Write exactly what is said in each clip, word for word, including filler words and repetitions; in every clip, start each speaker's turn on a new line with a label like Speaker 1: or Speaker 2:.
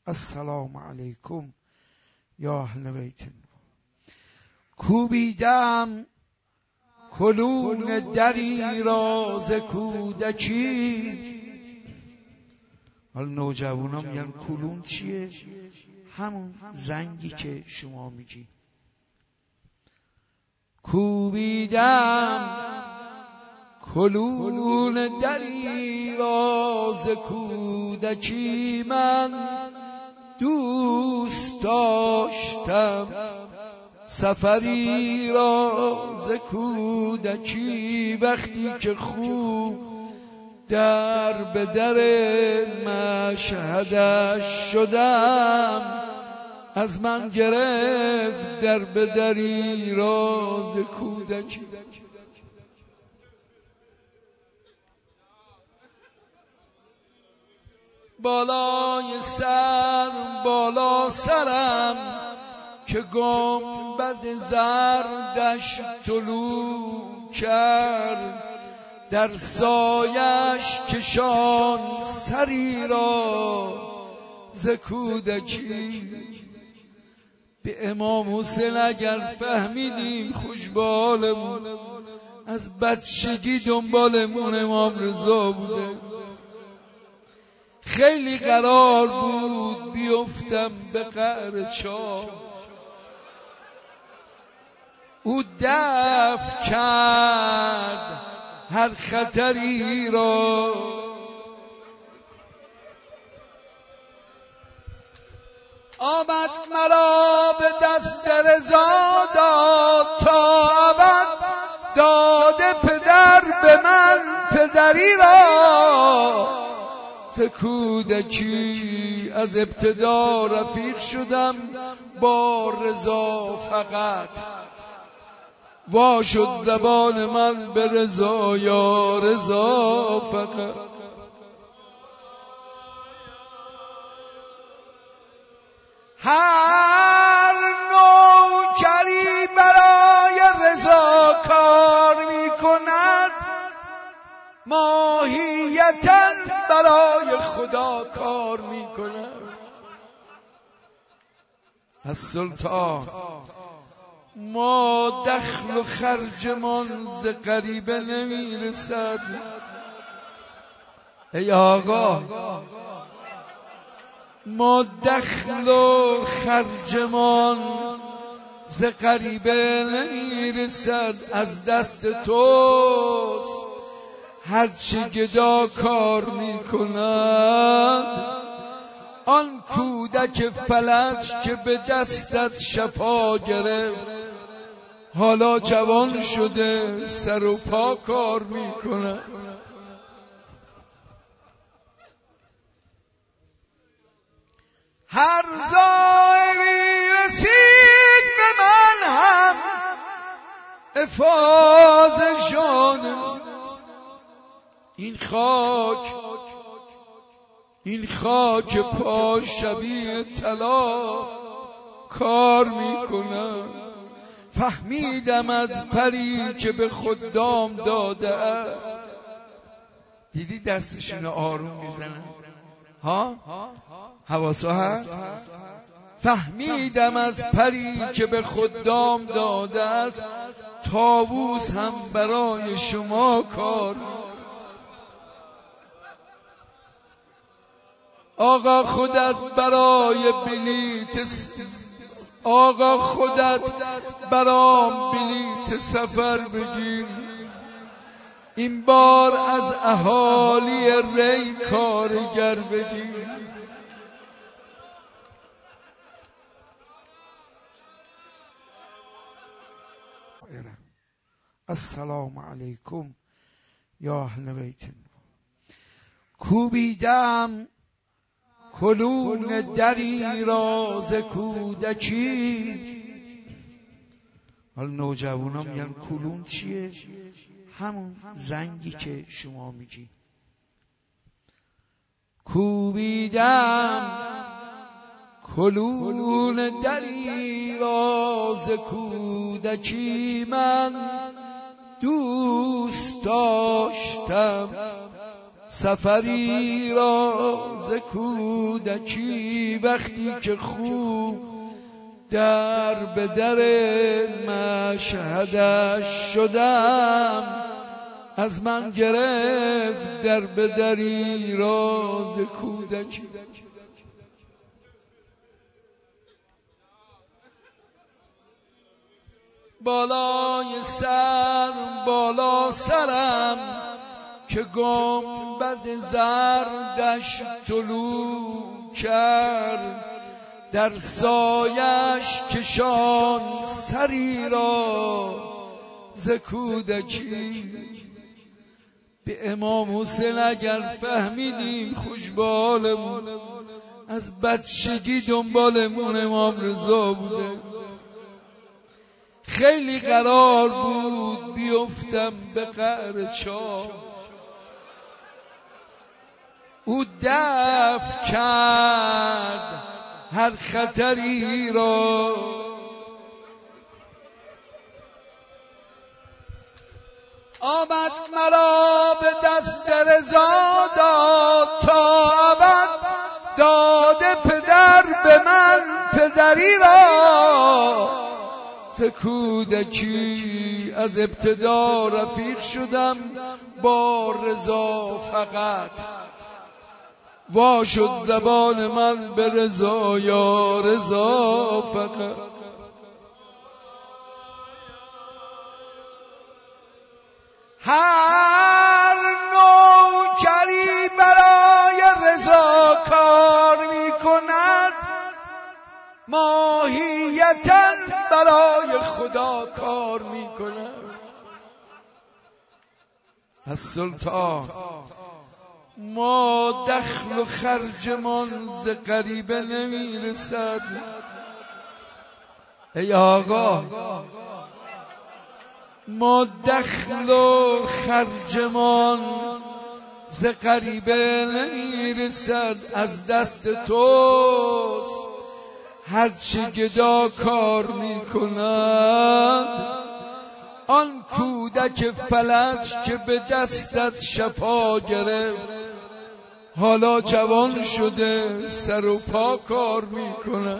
Speaker 1: السلام علیکم یا اهل بیت. کوبیدم کلون دری را ز کودکی. حالا نوجوانا میگن کلون چیه؟ همون زنگی که شما میگی. کوبیدم کلون دری را ز کودکی، من دوست داشتم سفری را ز کودکی. وقتی که خوب در به در مشهدش شدم، از من گرفت در به دری را ز کودکی. بالای سر بالا سرم که گنبد زردش طلوع کرد، در سایش کشان سری را ز کودکی. به امام حسین اگر فهمیدیم خوشبالمون، از بچگی دنبالمون امام رضا بوده. خیلی قرار بود بیفتم به قعر چاه، او دفع کرد هر خطری را. آمد مرا به دست رضا داد، تا ابد داده پدر به من پدری را. ز کودکی از ابتدا رفیق شدم با رضا، فقط وا شد زبان من به رضا یا رضا فقط. هر نوکری برای رضا کار می کند، ماهیتاً برای خدا کار می کند. از سلطان ما دخل و خرجمان ز غریبه نمی رسد. ای آقا ما دخل و خرجمان ز غریبه نمی رسد. از دست توست هرچی گدا کار می کند. آن کودک فلج که به دستت شفا گرفت، حالا جوان شده سر و پا کار می کند. هر زائری رسید به من هم افاض شانه. این خاک این خاک پا شبیه طلا کار میکنم. فهمیدم از پری که به خود دام داده است. دیدی دستشون آروم میزنن ها؟ حواسا هست؟ فهمیدم از پری که به خود دام داده است، طاووس هم برای شما کار. آقا خودت برای بلیت آقا خودت برام بلیت سفر بگیر. این بار از اهالی ری کارگر بگیر. السلام علیکم یا اهل بیت. کوبیدم کلون دری را ز کودکی. حالا نوجوانا میگن کلون چیه؟ همون زنگی که شما میگی. کوبیدم کلون دری را ز کودکی، من دوست داشتم سفری را ز کودکی وقتی که خوب در به در مشهدش شدم، از من گرفت در به دری را ز کودکی. بالای سر بالا سرم که گنبد زردش طلوع کرد، در سایش کشان سری را ز کودکی. به امام حسین اگر فهمیدیم خوشبالمون، از بچگی دنبالمون امام رضا بوده. خیلی قرار بود بیفتم به قعر چاه، او دفع کرد هر خطری را. آمد مرا به دست رضا داد، تا ابد داده پدر به من پدری را. ز کودکی از ابتدا رفیق شدم با رضا، فقط وا شد زبان من به رضا، یا رضا فقط. هر نوکری برای رضا کار می کند، ماهیتاً برای خدا کار می کند. از سلطان ما دخل و خرجمان ز غریبه نمی رسد. ای آقا ما دخل و خرجمان ز غریبه نمی رسد، از دست توست هرچه گدا کار می کند. آن کودک فلج که به دستت شفا گرفت، حالا جوان شده سر و پا کار می کند.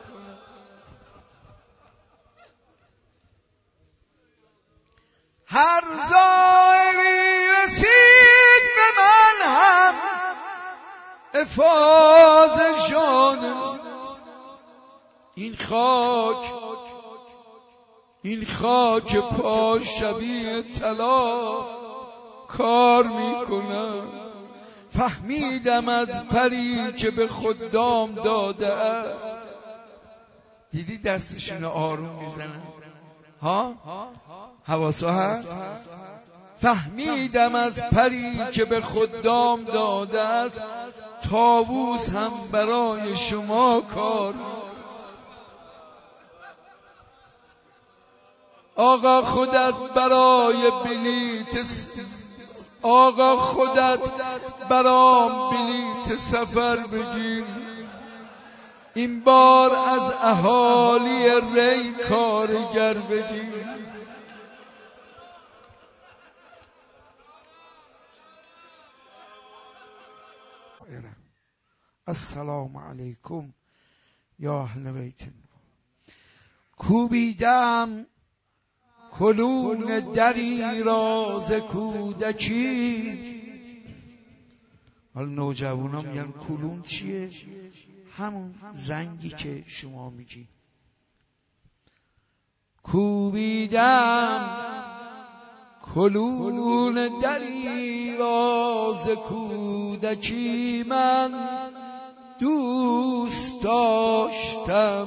Speaker 1: هر زائری رسید به من هم افاضه شده. این خاک این خاک پا شبیه طلا کار میکنم. فهمیدم از پری که به خود دام داده است. دیدی دستشون آروم میزنن ها؟ حواسا هست؟ فهمیدم از پری که به خود دام داده است، طاووس هم برای شما کار. آقا خودت برای بلیت آقا خودت برام بلیت سفر بگیر، این بار از اهالی ری کارگر بگیر. السلام علیکم یا اهل بیت. کوبیدم کلون دری را ز کودکی. حالا نوجوانان میگن کلون چیه؟ همون زنگی که شما میگی. کوبیدم کلون دری را ز کودکی، من دوست داشتم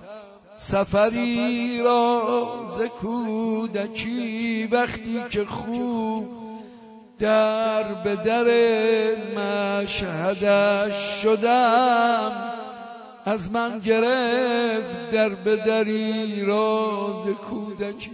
Speaker 1: سفری را ز کودکی. وقتی که خوب در به در مشهدش شدم، از من گرفت در به دری را ز کودکی.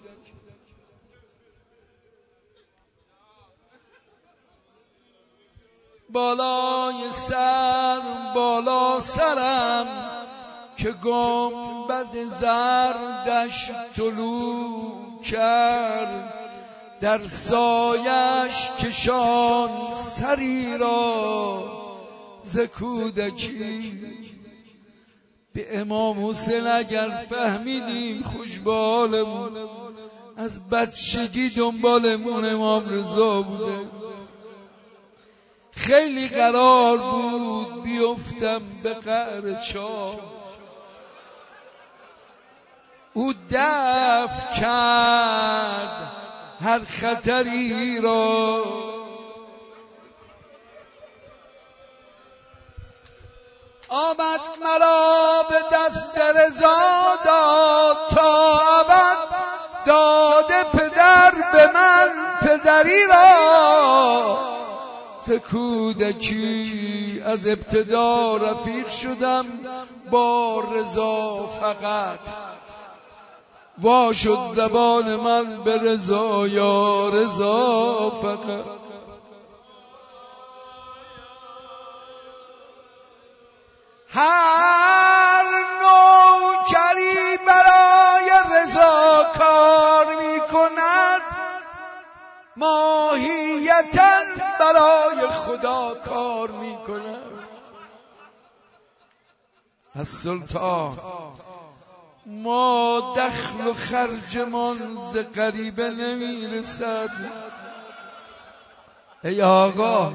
Speaker 1: بالای سر بالا سرم که گنبد زردش طلوع کرد، در سایش کشان سری را ز کودکی. به امام حسین اگر فهمیدیم خوشبالمون، از بچگی دنبالمون امام رضا بوده. خیلی قرار بود بیفتم به قعر چاه، او دفع کرد هر خطری را. آمد مرا به دست رضا داد، تا ابد داده پدر به من پدری را. ز کودکی از ابتدا رفیق شدم با رضا فقط، وا شد زبان من به رضا یا رضا فقط. هر نوکری برای رضا کار می کند، ماهیتاً برای خدا کار می کند. از سلطان ما دخل و خرجمان ز غریبه نمی رسد. ای آقا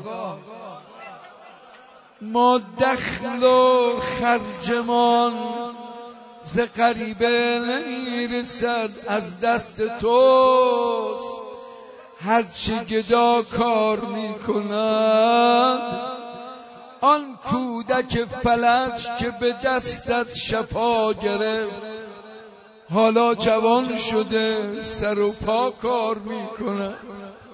Speaker 1: ما دخل و خرجمان ز غریبه نمی رسد، از دست توست هرچی گدا کار می کند. آن کودک فلج که به دستت شفا گرفت، حالا جوان شده سر و پا کار می کند.